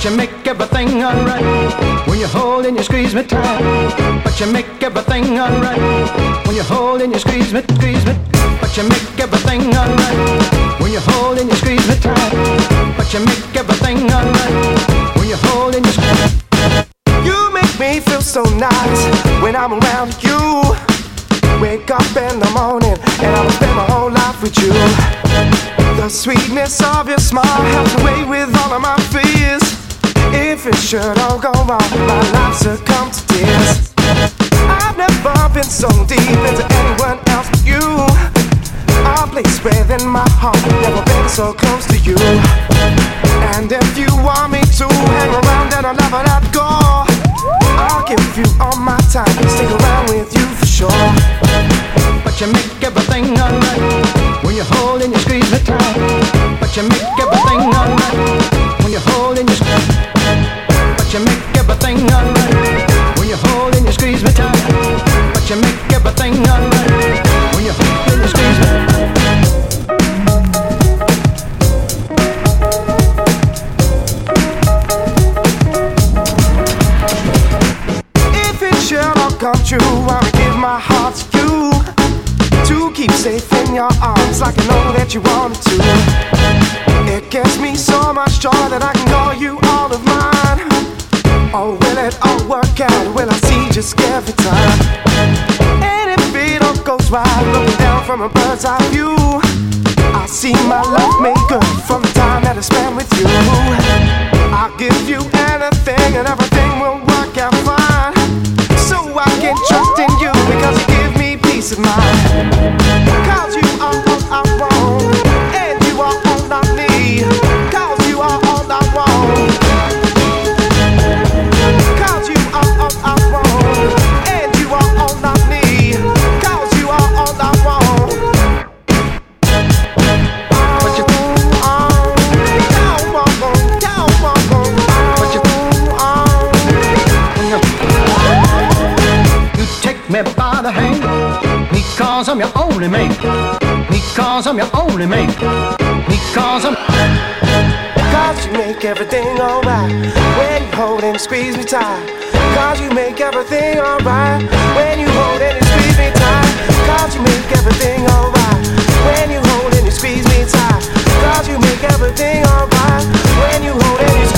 but you make everything alright. When you hold and you squeeze me tight, but you make everything alright. When you hold and you squeeze me, but you make everything alright. When you hold and you squeeze me tight, but you make everything alright. When you hold and you squeeze. You make me feel so nice when I'm around you. Wake up in the morning and I'll spend my whole life with you. The sweetness of your smile helps away with all of my fears. If it should all go wrong, my life succumb to tears. I've never been so deep into anyone else but you. A place within my heart, never been so close to you. And if you want me to hang around and I'll never let go, I'll give you all my time, stick around with you for sure. But you make everything alright. When you hold and you squeeze me tight, but you make everything alright. When you hold and you squeeze, but you make everything alright. When you hold and you squeeze me tight, but you make everything alright. When you hold and you squeeze me. If it should all come true, I'll give my heart to you, to keep safe in your arms like I know that you want it to. It gives me so much joy that I can call you all of mine. Oh, will it all work out? Will I see just every time? And if it all goes right, looking down from a bird's eye view, I see my love made good from the time that I spent with you. I'll give you anything and everything will work out fine. So I can trust in you because you give me peace of mind. Cause you are all I want, and you are all I need. Cause you are all I want. Cause you are all I want, and you are all I need. Cause you are all I want. But you, you take me by the hand, because I'm your only mate. Because I'm your only mate. Because I'm. Cause you make everything alright when you hold and squeeze me tight. Cause you make everything alright when you hold and you squeeze me tight. Cause you make everything alright when you hold and you squeeze me tight. Cause you make everything alright when you hold and you